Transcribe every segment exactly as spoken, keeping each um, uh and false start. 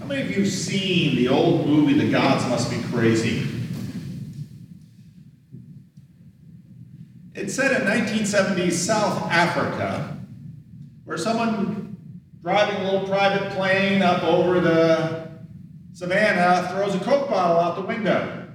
How many of you have seen the old movie, The Gods Must Be Crazy? It's set in nineteen seventies South Africa, where someone driving a little private plane up over the savannah throws a Coke bottle out the window.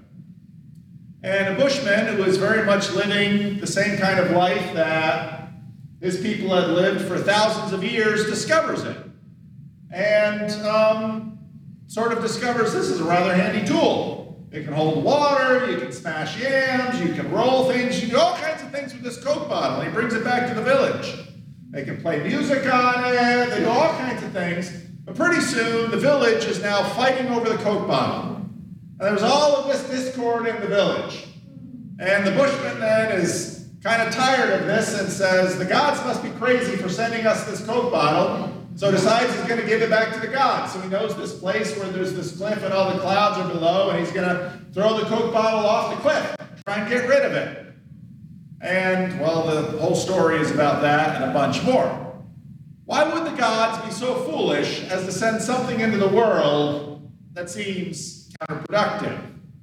And a bushman who was very much living the same kind of life that his people had lived for thousands of years discovers it. And um, sort of discovers this is a rather handy tool. It can hold water, you can smash yams, you can roll things, you can do all kinds of things with this Coke bottle. And he brings it back to the village. They can play music on it, they do all kinds of things. But pretty soon, the village is now fighting over the Coke bottle. And there's all of this discord in the village. And the bushman then is kind of tired of this and says, the gods must be crazy for sending us this Coke bottle. So decides he's going to give it back to the gods. So he knows this place where there's this cliff and all the clouds are below, and he's going to throw the Coke bottle off the cliff, try and get rid of it. And, well, the whole story is about that and a bunch more. Why would the gods be so foolish as to send something into the world that seems counterproductive?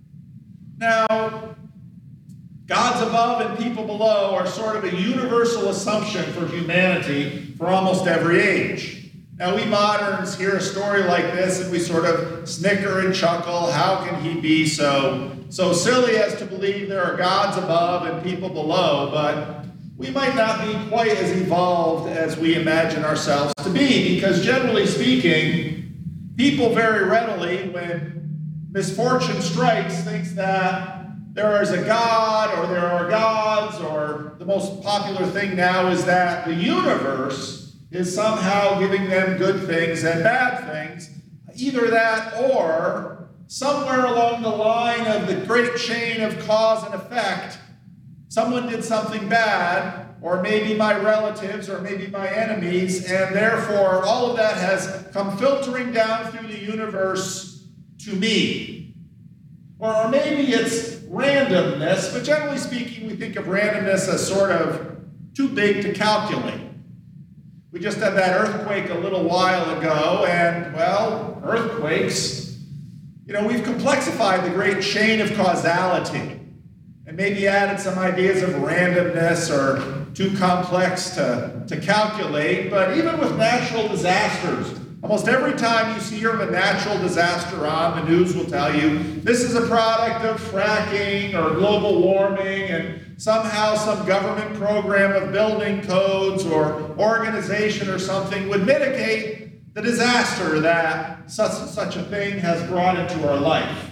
Now, gods above and people below are sort of a universal assumption for humanity for almost every age. Now, we moderns hear a story like this and we sort of snicker and chuckle. How can he be so, so silly as to believe there are gods above and people below? But we might not be quite as evolved as we imagine ourselves to be, because generally speaking, people very readily, when misfortune strikes, thinks that there is a god or there are gods, or the most popular thing now is that the universe is somehow giving them good things and bad things. Either that, or somewhere along the line of the great chain of cause and effect, someone did something bad, or maybe my relatives, or maybe my enemies, and therefore all of that has come filtering down through the universe to me. Or, or maybe it's randomness, but generally speaking, we think of randomness as sort of too big to calculate. We just had that earthquake a little while ago, and, well, earthquakes, you know, we've complexified the great chain of causality and maybe added some ideas of randomness or too complex to, to calculate. But even with natural disasters, almost every time you see of a natural disaster on, the news will tell you this is a product of fracking or global warming, and somehow some government program of building codes or organization or something would mitigate the disaster that such and such a thing has brought into our life.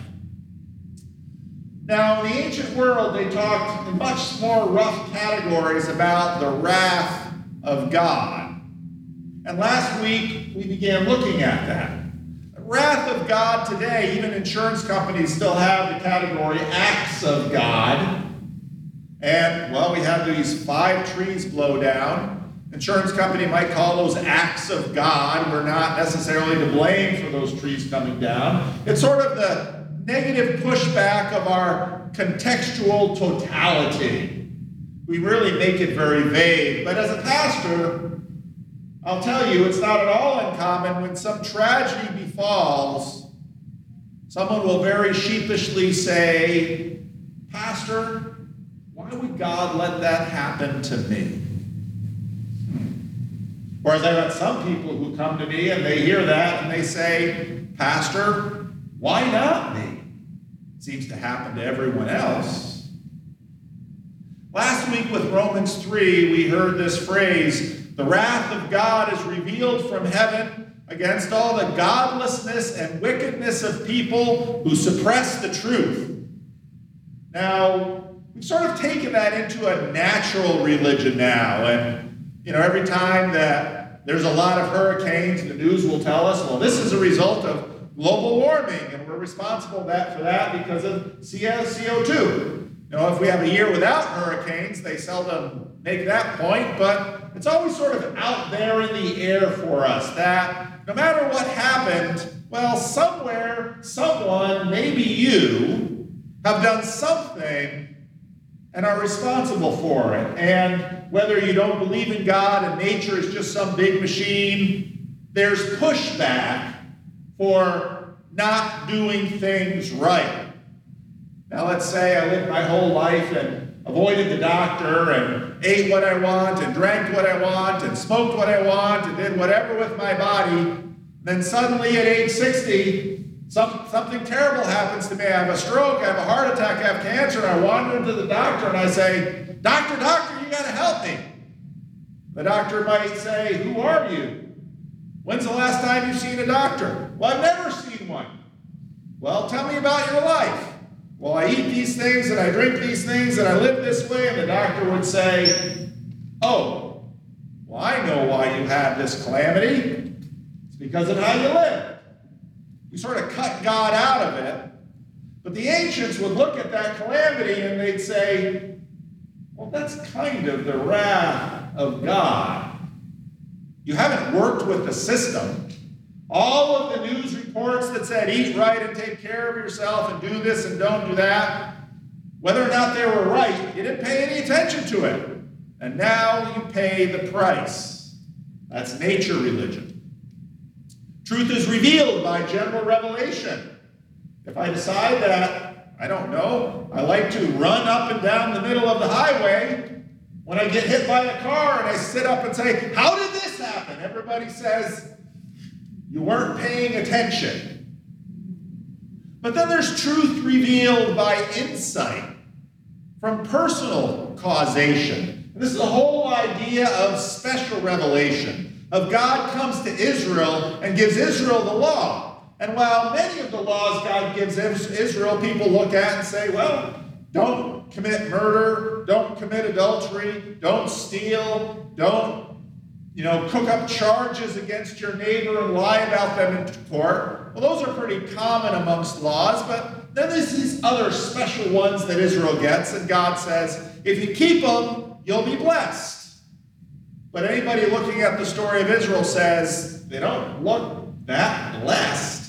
Now, in the ancient world, they talked in much more rough categories about the wrath of God. And last week, we began looking at that. The wrath of God today, even insurance companies still have the category acts of God. And, well, we had these five trees blow down. Insurance company might call those acts of God. We're not necessarily to blame for those trees coming down. It's sort of the negative pushback of our contextual totality. We really make it very vague. But as a pastor, I'll tell you, it's not at all uncommon when some tragedy befalls, someone will very sheepishly say, Pastor, why would God let that happen to me? Whereas I've got some people who come to me and they hear that and they say, Pastor, why not me? It seems to happen to everyone else. Last week with Romans three, we heard this phrase, the wrath of God is revealed from heaven against all the godlessness and wickedness of people who suppress the truth. Now, we've sort of taken that into a natural religion now, and you know, every time that there's a lot of hurricanes, the news will tell us, well, this is a result of global warming, and we're responsible for that because of C O two. You know, if we have a year without hurricanes, they seldom make that point, but it's always sort of out there in the air for us that no matter what happened, well, somewhere, someone, maybe you, have done something and are responsible for it. And whether you don't believe in God and nature is just some big machine, there's pushback for not doing things right. Now let's say I lived my whole life and avoided the doctor and ate what I want and drank what I want and smoked what I want and did whatever with my body. Then suddenly at age sixty, some, something terrible happens to me. I have a stroke, I have a heart attack, I have cancer. I wander into the doctor and I say, doctor, doctor, you got to help me. The doctor might say, who are you? When's the last time you've seen a doctor? Well, I've never seen one. Well, tell me about your life. Well, I eat these things and I drink these things and I live this way. And the doctor would say, oh, well, I know why you have this calamity. It's because of how you live. You sort of cut God out of it. But the ancients would look at that calamity and they'd say, well, that's kind of the wrath of God. You haven't worked with the system. All of the news reports that said eat right and take care of yourself and do this and don't do that, whether or not they were right, you didn't pay any attention to it. And now you pay the price. That's nature religion. Truth is revealed by general revelation. If I decide that, I don't know, I like to run up and down the middle of the highway, when I get hit by a car and I sit up and say, how did this happen? Everybody says, you weren't paying attention. But then there's truth revealed by insight from personal causation. And this is the whole idea of special revelation, of God comes to Israel and gives Israel the law. And while many of the laws God gives Israel, people look at and say, well, don't commit murder, don't commit adultery, don't steal, don't You know, cook up charges against your neighbor and lie about them in court. Well, those are pretty common amongst laws, but then there's these other special ones that Israel gets, and God says, if you keep them, you'll be blessed. But anybody looking at the story of Israel says, they don't look that blessed.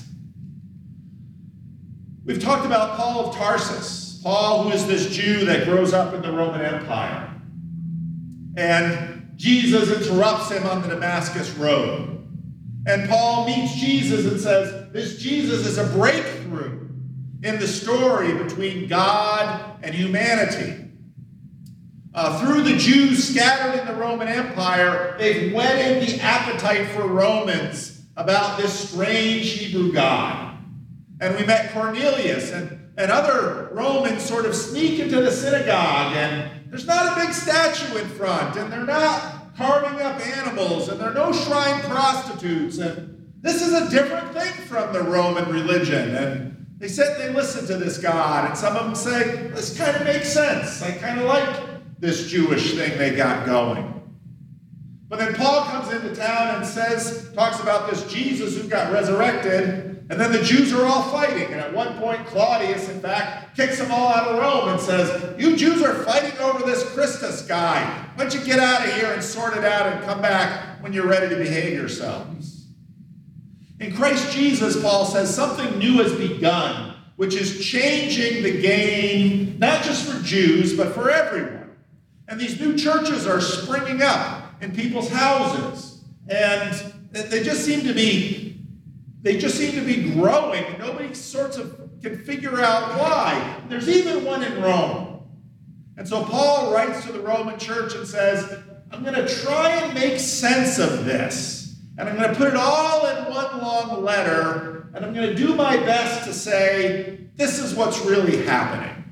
We've talked about Paul of Tarsus, Paul, who is this Jew that grows up in the Roman Empire. And Jesus interrupts him on the Damascus Road. And Paul meets Jesus and says, this Jesus is a breakthrough in the story between God and humanity. Uh, through the Jews scattered in the Roman Empire, they've whetted the appetite for Romans about this strange Hebrew God. And we met Cornelius, and, and other Romans sort of sneak into the synagogue, and there's not a big statue in front, and they're not carving up animals, and there are no shrine prostitutes, and this is a different thing from the Roman religion. And they said they listen to this God, and some of them say, this kind of makes sense. I kind of like this Jewish thing they got going. But then Paul comes into town and says, talks about this Jesus who got resurrected, and then the Jews are all fighting. And at one point, Claudius, in fact, kicks them all out of Rome and says, you Jews are fighting over this Christus guy. Why don't you get out of here and sort it out and come back when you're ready to behave yourselves? In Christ Jesus, Paul says, something new has begun, which is changing the game, not just for Jews, but for everyone. And these new churches are springing up in people's houses. And they just seem to be They just seem to be growing, and nobody sorts of can figure out why. There's even one in Rome. And so Paul writes to the Roman church and says, I'm going to try and make sense of this. And I'm going to put it all in one long letter, and I'm going to do my best to say, this is what's really happening.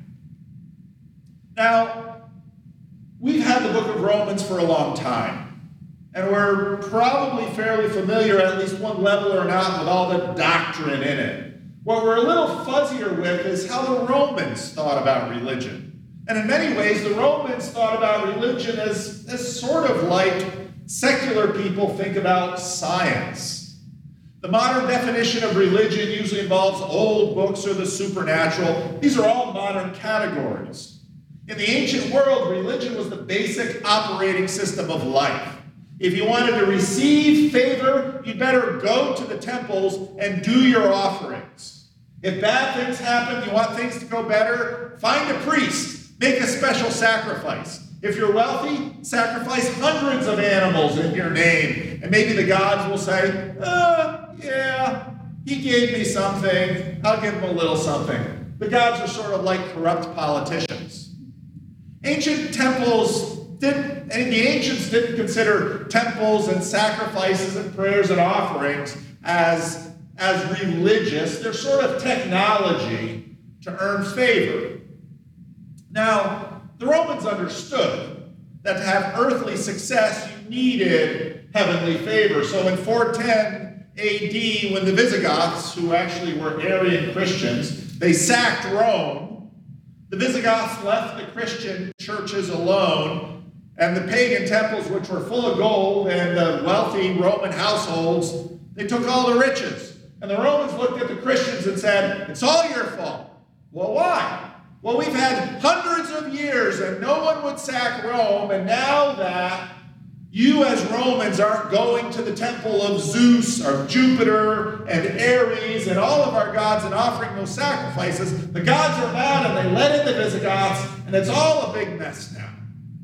Now, we've had the book of Romans for a long time. And we're probably fairly familiar, at least one level or not, with all the doctrine in it. What we're a little fuzzier with is how the Romans thought about religion. And in many ways, the Romans thought about religion as, as sort of like secular people think about science. The modern definition of religion usually involves old books or the supernatural. These are all modern categories. In the ancient world, religion was the basic operating system of life. If you wanted to receive favor, you'd better go to the temples and do your offerings. If bad things happen, you want things to go better, find a priest, make a special sacrifice. If you're wealthy, sacrifice hundreds of animals in your name. And maybe the gods will say, uh, yeah, he he gave me something, I'll give him a little something. The gods are sort of like corrupt politicians. Ancient temples didn't, and the ancients didn't consider temples and sacrifices and prayers and offerings as, as religious. They're sort of technology to earn favor. Now, the Romans understood that to have earthly success, you needed heavenly favor. So in four ten A D, when the Visigoths, who actually were Arian Christians, they sacked Rome, the Visigoths left the Christian churches alone, and the pagan temples, which were full of gold, and the wealthy Roman households, they took all the riches. And the Romans looked at the Christians and said, it's all your fault. Well, why? Well, we've had hundreds of years and no one would sack Rome, and now that you as Romans aren't going to the temple of Zeus or Jupiter and Ares and all of our gods and offering those sacrifices, the gods are mad and they let in the Visigoths, and it's all a big mess now.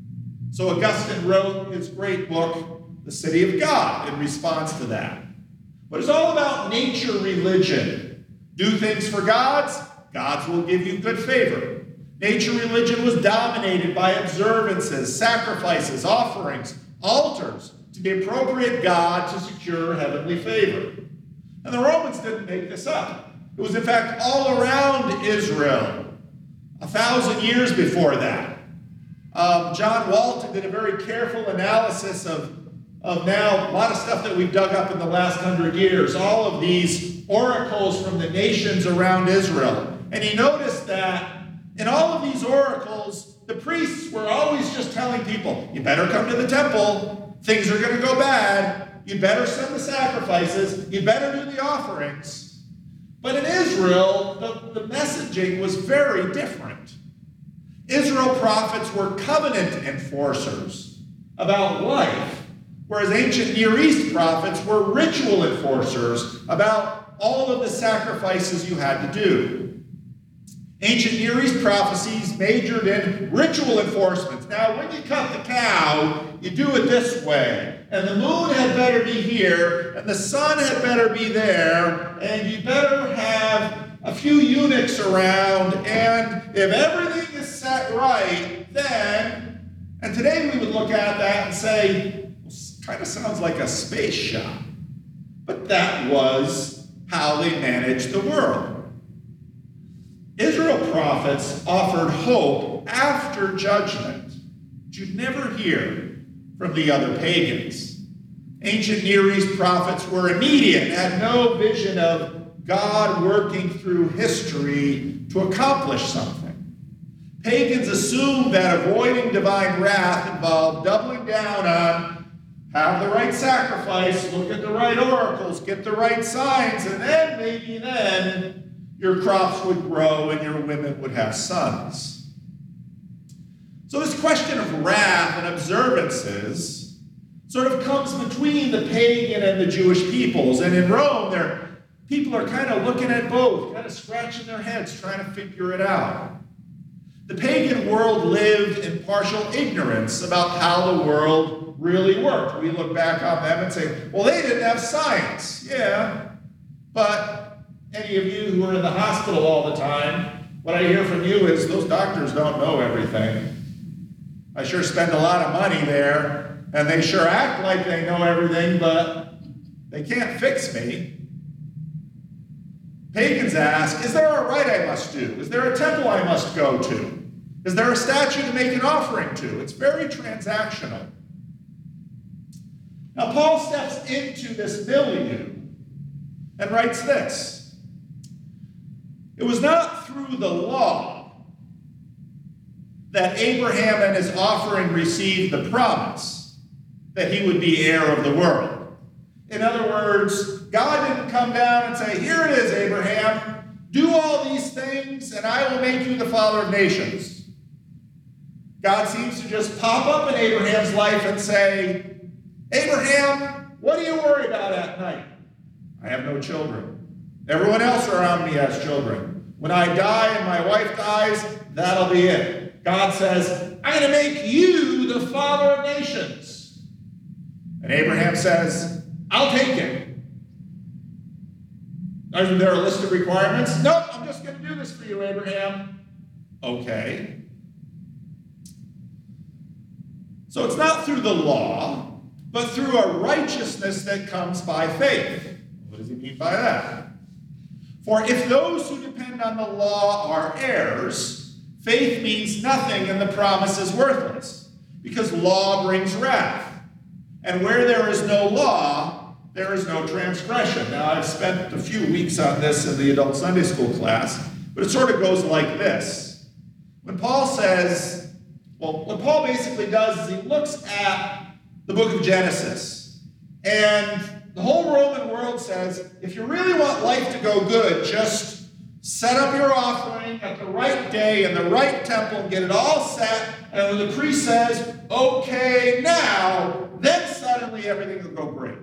So Augustine wrote his great book, The City of God, in response to that. But it's all about nature religion. Do things for gods, gods will give you good favor. Nature religion was dominated by observances, sacrifices, offerings, altars to the appropriate God to secure heavenly favor. And the Romans didn't make this up. It was in fact all around Israel, a thousand years before that. Um, John Walton did a very careful analysis of, of now a lot of stuff that we've dug up in the last hundred years, all of these oracles from the nations around Israel. And he noticed that in all of these oracles, the priests were always just telling people, you better come to the temple, things are going to go bad, you better send the sacrifices, you better do the offerings. But in Israel, the, the messaging was very different. Israel prophets were covenant enforcers about life, whereas ancient Near East prophets were ritual enforcers about all of the sacrifices you had to do. Ancient Near East prophecies majored in ritual enforcement. Now, when you cut the cow, you do it this way. And the moon had better be here, and the sun had better be there, and you better have a few eunuchs around, and if everything is set right, then, and today we would look at that and say, well, kind of sounds like a space shop. But that was how they managed the world. Israel prophets offered hope after judgment, which you'd never hear from the other pagans. Ancient Near East prophets were immediate, had no vision of God working through history to accomplish something. Pagans assumed that avoiding divine wrath involved doubling down on have the right sacrifice, look at the right oracles, get the right signs, and then, maybe then, your crops would grow and your women would have sons. So this question of wrath and observances sort of comes between the pagan and the Jewish peoples. And in Rome, there, people are kind of looking at both, kind of scratching their heads, trying to figure it out. The pagan world lived in partial ignorance about how the world really worked. We look back on them and say, well, they didn't have science. Yeah, but any of you who are in the hospital all the time, what I hear from you is those doctors don't know everything. I sure spend a lot of money there, and they sure act like they know everything, but they can't fix me. Pagans ask, is there a rite I must do? Is there a temple I must go to? Is there a statue to make an offering to? It's very transactional. Now, Paul steps into this milieu and writes this. It was not through the law that Abraham and his offering received the promise that he would be heir of the world. In other words, God didn't come down and say, here it is, Abraham, do all these things and I will make you the father of nations. God seems to just pop up in Abraham's life and say, Abraham, what do you worry about at night? I have no children. Everyone else around me has children. When I die and my wife dies, that'll be it. God says, I'm going to make you the father of nations. And Abraham says, I'll take it. Is there a list of requirements? Nope, I'm just going to do this for you, Abraham. Okay. So it's not through the law, but through a righteousness that comes by faith. What does he mean by that? For if those who depend on the law are heirs, faith means nothing and the promise is worthless, because law brings wrath. And where there is no law, there is no transgression. Now, I've spent a few weeks on this in the adult Sunday school class, but it sort of goes like this. When Paul says, well, what Paul basically does is he looks at the book of Genesis, and the whole Roman world says, if you really want life to go good, just set up your offering at the right day in the right temple and get it all set, and when the priest says, okay, now, then suddenly everything will go great.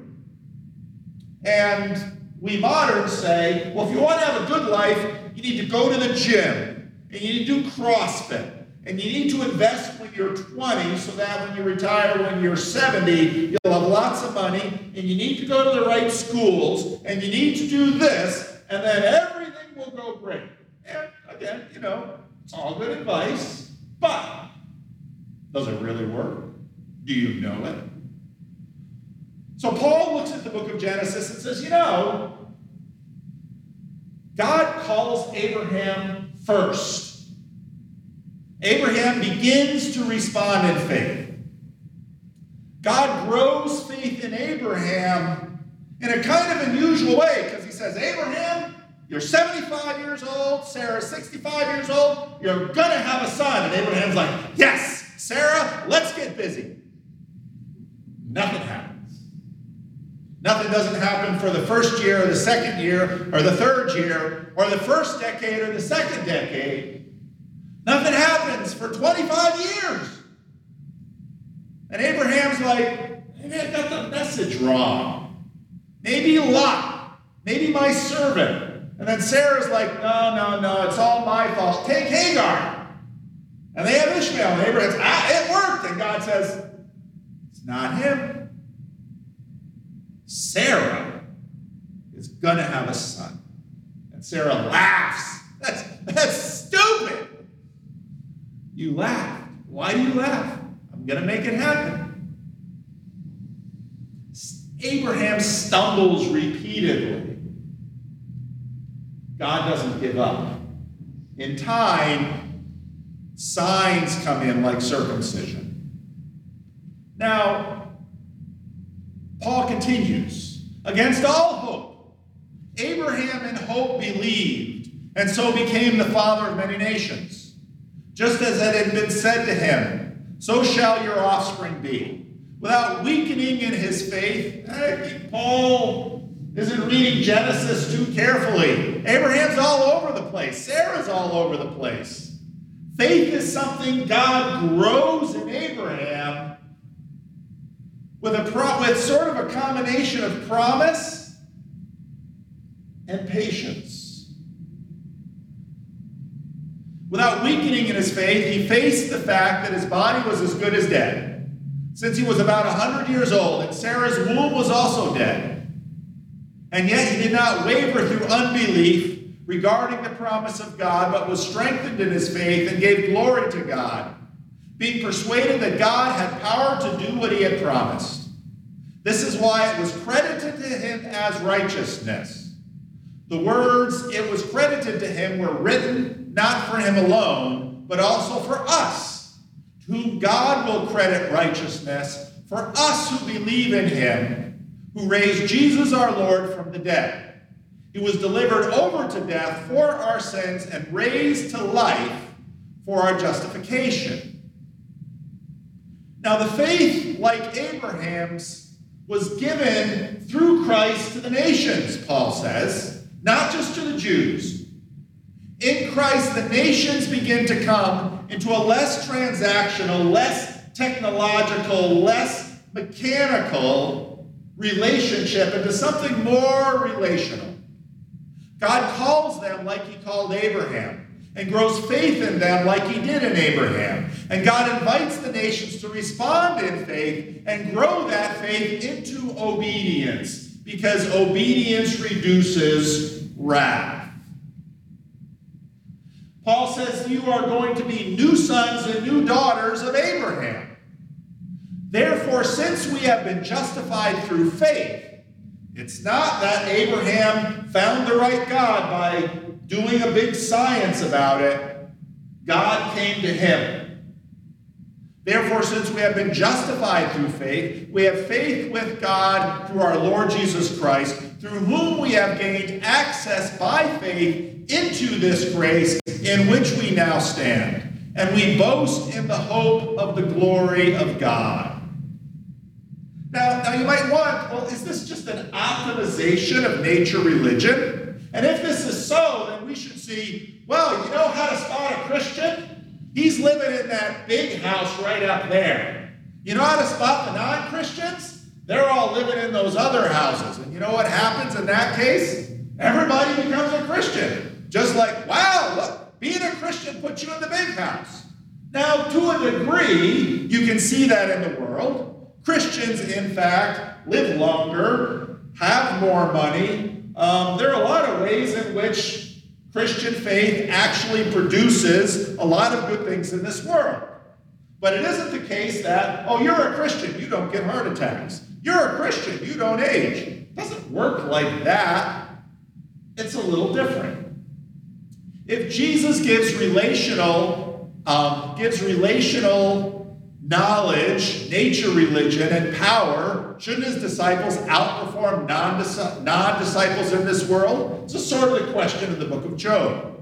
And we moderns say, well, if you want to have a good life, you need to go to the gym, and you need to do CrossFit, and you need to invest when you're twenty so that when you retire when you're seventy, you'll have lots of money, and you need to go to the right schools, and you need to do this, and then everything will go great. And again, you know, it's all good advice, but does it really work? Do you know it? So Paul looks at the book of Genesis and says, you know, God calls Abraham first. Abraham begins to respond in faith. God grows faith in Abraham in a kind of unusual way, because he says, Abraham, you're seventy-five years old, Sarah's sixty-five years old, you're going to have a son. And Abraham's like, yes, Sarah, let's get busy. Nothing happens. Nothing doesn't happen for the first year or the second year or the third year or the first decade or the second decade. Nothing happens for twenty-five years. And Abraham's like, maybe I got the message wrong. Maybe Lot. Maybe my servant. And then Sarah's like, no, no, no, it's all my fault. Take Hagar. And they have Ishmael. And Abraham's, ah, it worked. And God says, it's not him. Sarah is going to have a son. And Sarah laughs. That's, that's stupid. You laugh. Why do you laugh? I'm going to make it happen. Abraham stumbles repeatedly. God doesn't give up. In time, signs come in like circumcision. Now, Paul continues, against all hope, Abraham in hope believed, and so became the father of many nations. Just as it had been said to him, so shall your offspring be. Without weakening in his faith, I think Paul isn't reading Genesis too carefully. Abraham's all over the place. Sarah's all over the place. Faith is something God grows in Abraham with, a pro- with sort of a combination of promise and patience. Without weakening in his faith, he faced the fact that his body was as good as dead, since he was about one hundred years old, and Sarah's womb was also dead. And yet he did not waver through unbelief regarding the promise of God, but was strengthened in his faith and gave glory to God, being persuaded that God had power to do what he had promised. This is why it was credited to him as righteousness. The words "it was credited to him" were written not for him alone, but also for us, to whom God will credit righteousness, for us who believe in him, who raised Jesus our Lord from the dead. He was delivered over to death for our sins and raised to life for our justification. Now the faith, like Abraham's, was given through Christ to the nations, Paul says, not just to the Jews. In Christ, the nations begin to come into a less transactional, less technological, less mechanical relationship, into something more relational. God calls them like he called Abraham, and grows faith in them like he did in Abraham. And God invites the nations to respond in faith and grow that faith into obedience, because obedience reduces wrath. Paul says you are going to be new sons and new daughters of Abraham. Therefore, since we have been justified through faith, it's not that Abraham found the right God by doing a big science about it. God came to him. Therefore, since we have been justified through faith, we have faith with God through our Lord Jesus Christ, through whom we have gained access by faith into this grace in which we now stand. And we boast in the hope of the glory of God. Now, now you might want, well, is this just an optimization of nature religion? And if this is so, then we should see, well, you know how to spot a Christian? He's living in that big house right up there. You know how to spot the non-Christians? They're all living in those other houses. And you know what happens in that case? Everybody becomes a Christian. Just like, wow, look, being a Christian puts you in the big house. Now, to a degree, you can see that in the world. Christians, in fact, live longer, have more money. Um, there are a lot of ways in which Christian faith actually produces a lot of good things in this world. But it isn't the case that, oh, you're a Christian, you don't get heart attacks. You're a Christian, you don't age. It doesn't work like that. It's a little different. If Jesus gives relational, um, gives relational knowledge, nature religion, and power, shouldn't his disciples outperform non-disciples in this world? It's a sort of the question in the book of Job.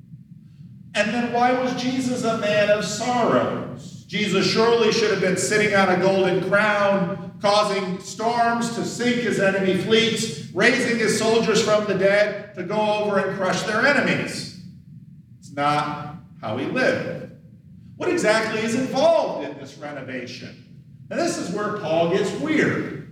And then why was Jesus a man of sorrows? Jesus surely should have been sitting on a golden crown, causing storms to sink his enemy fleets, raising his soldiers from the dead to go over and crush their enemies. It's not how he lived. What exactly is involved in this renovation? And this is where Paul gets weird.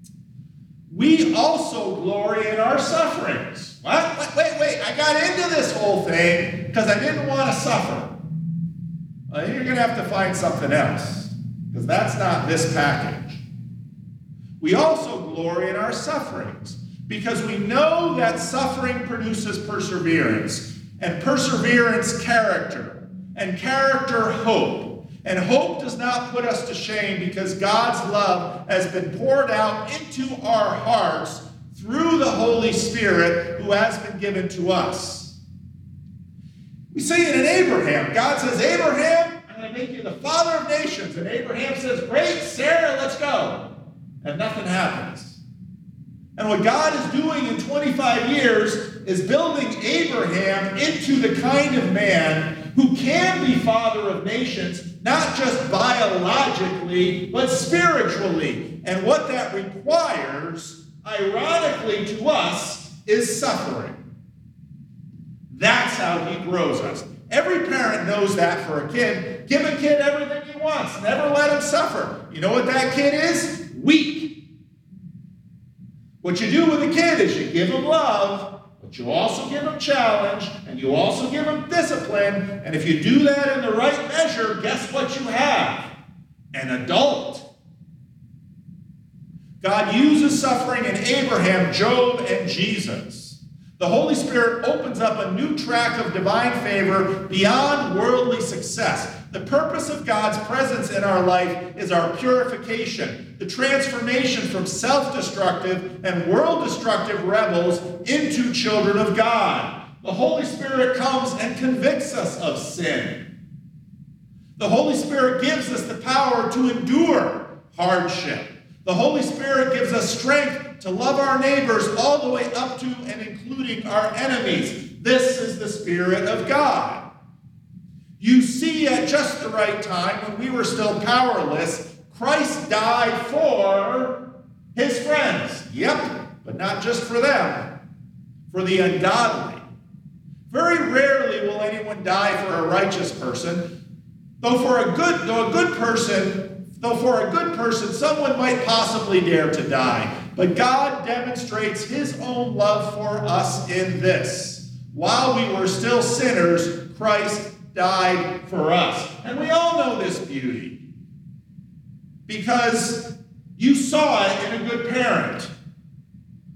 We also glory in our sufferings. What? Wait, wait, wait. I got into this whole thing because I didn't want to suffer. Well, you're going to have to find something else, because that's not this package. We also glory in our sufferings because we know that suffering produces perseverance, and perseverance, character. And character, hope. And hope does not put us to shame because God's love has been poured out into our hearts through the Holy Spirit who has been given to us. We see it in Abraham. God says, Abraham, I'm going to make you the father of nations. And Abraham says, great, Sarah, let's go. And nothing happens. And what God is doing in twenty-five years is building Abraham into the kind of man who can be father of nations, not just biologically, but spiritually. And what that requires, ironically to us, is suffering. That's how he grows us. Every parent knows that for a kid. Give a kid everything he wants. Never let him suffer. You know what that kid is? Weak. What you do with a kid is you give him love, but you also give them challenge, and you also give them discipline. And if you do that in the right measure, guess what you have? An adult. God uses suffering in Abraham, Job, and Jesus. The Holy Spirit opens up a new track of divine favor beyond worldly success. The purpose of God's presence in our life is our purification, the transformation from self-destructive and world-destructive rebels into children of God. The Holy Spirit comes and convicts us of sin. The Holy Spirit gives us the power to endure hardship. The Holy Spirit gives us strength to love our neighbors all the way up to and including our enemies. This is the Spirit of God. You see, at just the right time, when we were still powerless, Christ died for his friends. Yep, but not just for them, for the ungodly. Very rarely will anyone die for a righteous person, though for a good, though a good person, though for a good person, someone might possibly dare to die. But God demonstrates his own love for us in this. While we were still sinners, Christ died for us. And we all know this beauty because you saw it in a good parent.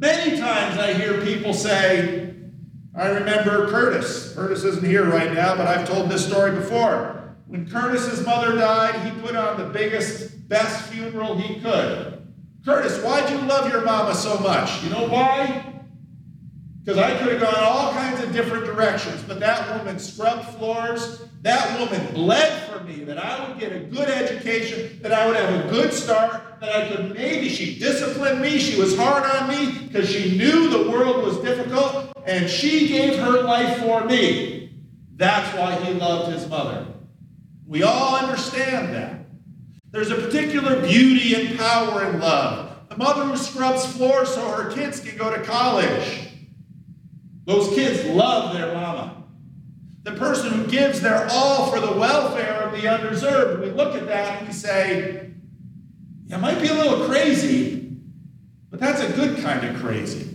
Many times I hear people say, I remember Curtis. Curtis isn't here right now, but I've told this story before. When Curtis's mother died, he put on the biggest, best funeral he could. Curtis, why'd you love your mama so much? You know why? Because I could have gone all kinds of different directions, but that woman scrubbed floors. That woman bled for me, that I would get a good education, that I would have a good start, that I could maybe, she disciplined me, she was hard on me because she knew the world was difficult, and she gave her life for me. That's why he loved his mother. We all understand that. There's a particular beauty and power in love. The mother who scrubs floors so her kids can go to college. Those kids love their mama. The person who gives their all for the welfare of the undeserved, we look at that and we say, yeah, it might be a little crazy, but that's a good kind of crazy.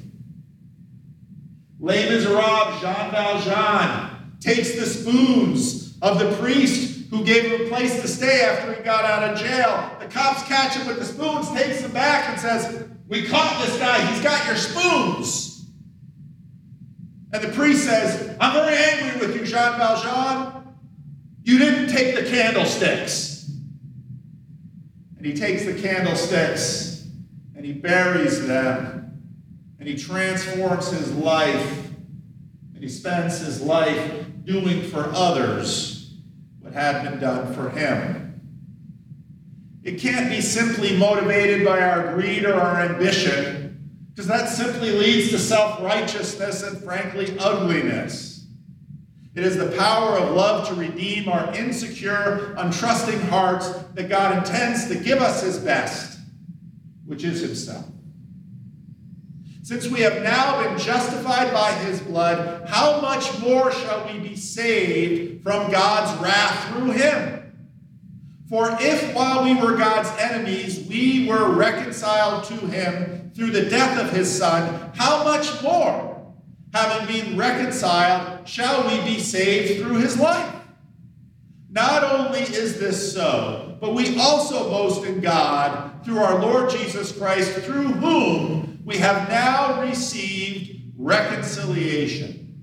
Les Miserables, Jean Valjean takes the spoons of the priest who gave him a place to stay after he got out of jail. The cops catch him with the spoons, takes him back and says, we caught this guy, he's got your spoons. And the priest says, I'm very angry with you, Jean Valjean. You didn't take the candlesticks. And he takes the candlesticks and he buries them and he transforms his life and he spends his life doing for others what had been done for him. It can't be simply motivated by our greed or our ambition, because that simply leads to self-righteousness and, frankly, ugliness. It is the power of love to redeem our insecure, untrusting hearts that God intends to give us his best, which is himself. Since we have now been justified by his blood, how much more shall we be saved from God's wrath through him? For if while we were God's enemies, we were reconciled to him through the death of his Son, how much more, having been reconciled, shall we be saved through his life? Not only is this so, but we also boast in God through our Lord Jesus Christ, through whom we have now received reconciliation.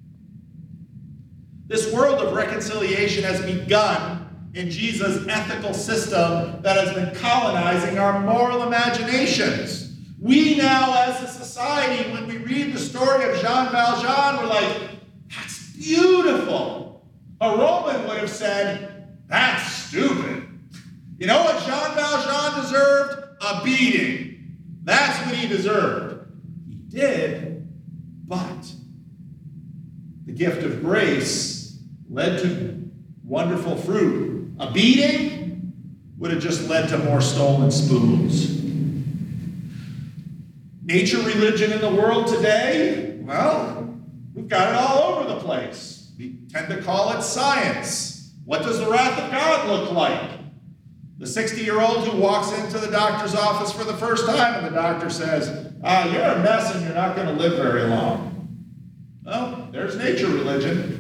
This world of reconciliation has begun in Jesus' ethical system that has been colonizing our moral imaginations. We now, as a society, when we read the story of Jean Valjean, we're like, that's beautiful. A Roman would have said, that's stupid. You know what Jean Valjean deserved? A beating. That's what he deserved. He did, but the gift of grace led to wonderful fruit. A beating would have just led to more stolen spoons. Nature religion in the world today, well, we've got it all over the place. We tend to call it science. What does the wrath of God look like? The sixty-year-old who walks into the doctor's office for the first time and the doctor says, ah, you're a mess and you're not going to live very long. Well, there's nature religion.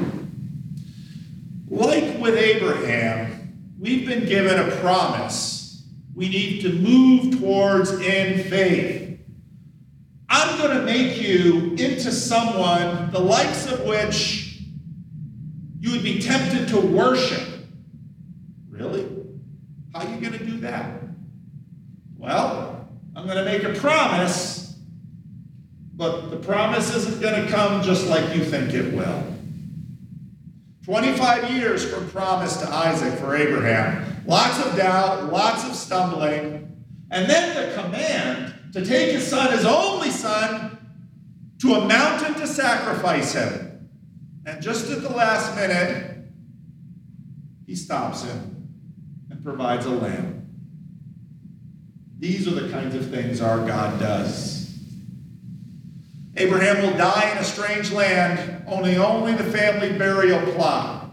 Like with Abraham, we've been given a promise we need to move towards in faith. I'm going to make you into someone the likes of which you would be tempted to worship. Really? How are you going to do that? Well, I'm going to make a promise, but the promise isn't going to come just like you think it will. twenty-five years from promise to Isaac for Abraham. Lots of doubt, lots of stumbling. And then the command to take his son, his only son, to a mountain to sacrifice him. And just at the last minute, he stops him and provides a lamb. These are the kinds of things our God does. Abraham will die in a strange land, owning only the family burial plot.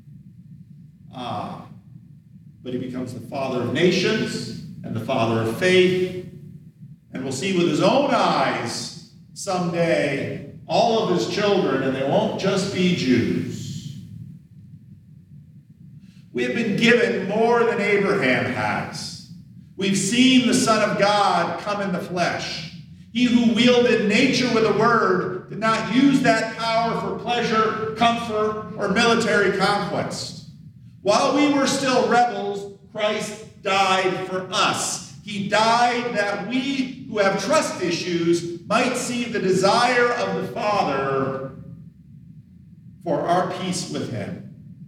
Ah, but he becomes the father of nations and the father of faith, and will see with his own eyes someday all of his children, and they won't just be Jews. We have been given more than Abraham has. We've seen the Son of God come in the flesh. He who wielded nature with a word did not use that power for pleasure, comfort, or military conquest. While we were still rebels, Christ died for us. He died that we who have trust issues might see the desire of the Father for our peace with him.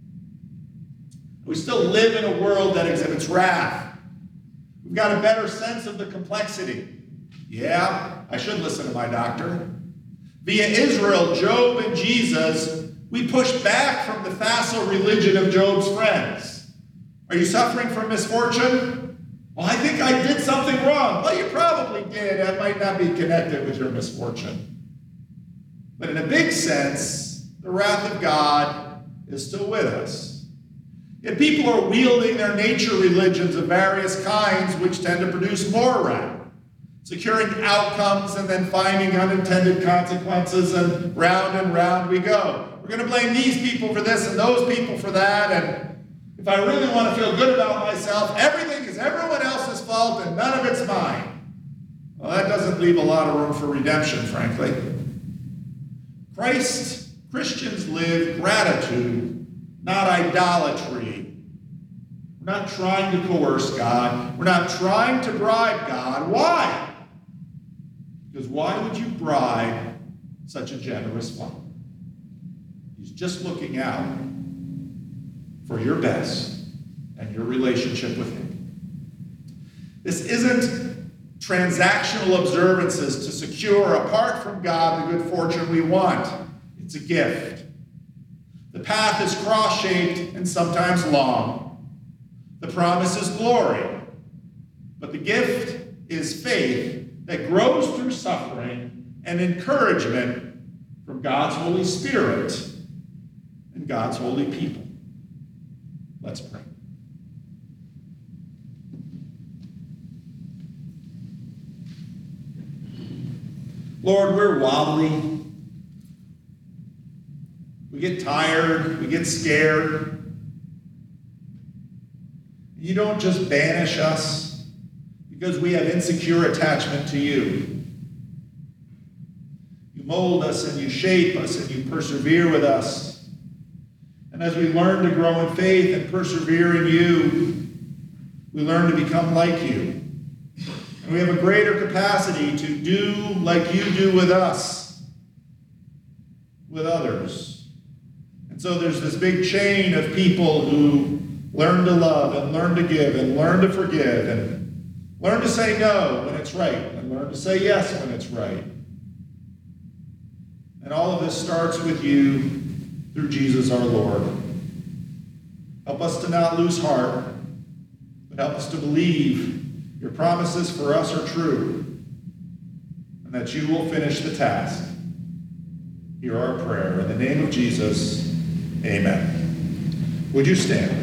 We still live in a world that exhibits wrath. We've got a better sense of the complexity. Yeah, I should listen to my doctor. Via Israel, Job, and Jesus, we push back from the facile religion of Job's friends. Are you suffering from misfortune? Well, I think I did something wrong. Well, you probably did. That might not be connected with your misfortune. But in a big sense, the wrath of God is still with us. Yet people are wielding their nature religions of various kinds, which tend to produce more wrath, securing outcomes and then finding unintended consequences, and round and round we go. We're going to blame these people for this and those people for that, and if I really want to feel good about myself, everything is everyone else's fault and none of it's mine. Well, that doesn't leave a lot of room for redemption, frankly. Christ, Christians live gratitude, not idolatry. We're not trying to coerce God. We're not trying to bribe God. Why? Because why would you bribe such a generous Father? He's just looking out for your best and your relationship with him. This isn't transactional observances to secure, apart from God, the good fortune we want. It's a gift. The path is cross-shaped and sometimes long. The promise is glory. But the gift is faith that grows through suffering and encouragement from God's Holy Spirit and God's holy people. Let's pray. Lord, we're wobbly. We get tired. We get scared. You don't just banish us because we have insecure attachment to you. You mold us and you shape us and you persevere with us. And as we learn to grow in faith and persevere in you, we learn to become like you. And we have a greater capacity to do like you do with us, with others. And so there's this big chain of people who learn to love and learn to give and learn to forgive and learn to say no when it's right and learn to say yes when it's right. And all of this starts with you through Jesus our Lord. Help us to not lose heart, but help us to believe your promises for us are true and that you will finish the task. Hear our prayer. In the name of Jesus, amen. Would you stand?